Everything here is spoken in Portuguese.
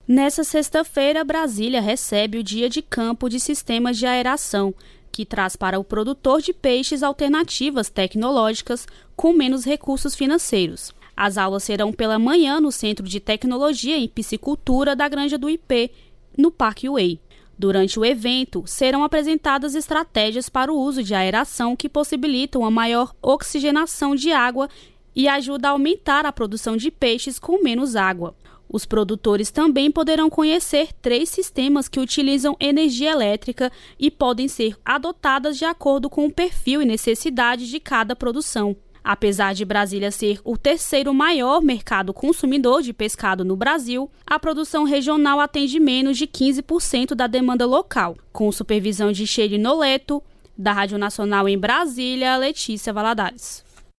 Nessa sexta-feira, Brasília recebe o Dia de Campo de Sistemas de Aeração, que traz para o produtor de peixes alternativas tecnológicas com menos recursos financeiros. As aulas serão pela manhã no Centro de Tecnologia em Piscicultura da Granja do IP, no Parque Way. Durante o evento, serão apresentadas estratégias para o uso de aeração que possibilitam a maior oxigenação de água e ajuda a aumentar a produção de peixes com menos água. Os produtores também poderão conhecer 3 sistemas que utilizam energia elétrica e podem ser adotadas de acordo com o perfil e necessidade de cada produção. Apesar de Brasília ser o 3º maior mercado consumidor de pescado no Brasil, a produção regional atende menos de 15% da demanda local. Com supervisão de Sheila Noleto, da Rádio Nacional em Brasília, Letícia Valadares.